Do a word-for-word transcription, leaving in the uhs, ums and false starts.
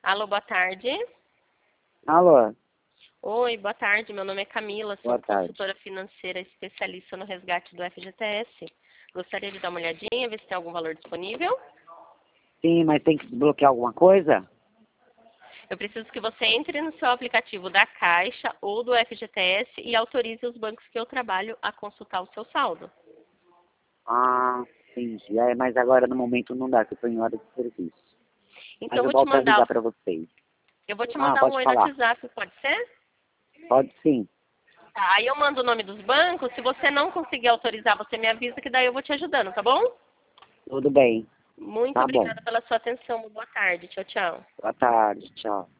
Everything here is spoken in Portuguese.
Alô, boa tarde. Alô? Oi, boa tarde. Meu nome é Camila, sou Boa tarde. consultora financeira especialista no resgate do F G T S. Gostaria de dar uma olhadinha, ver se tem algum valor disponível. Sim, mas tem que desbloquear alguma coisa? Eu preciso que você entre no seu aplicativo da Caixa ou do F G T S e autorize os bancos que eu trabalho a consultar o seu saldo. Ah, entendi. É, mas agora no momento não dá, que eu estou em hora de serviço. Então Mas eu eu vou te volto a mandar, ligar para vocês. eu vou te Ah, mandar um pode oi no falar. WhatsApp, pode ser? Pode sim. Tá, aí eu mando o nome dos bancos. Se você não conseguir autorizar, você me avisa que daí eu vou te ajudando, tá bom? Tudo bem. Muito Tá bom. obrigada pela sua atenção. Boa tarde. Tchau, tchau. Boa tarde. Tchau.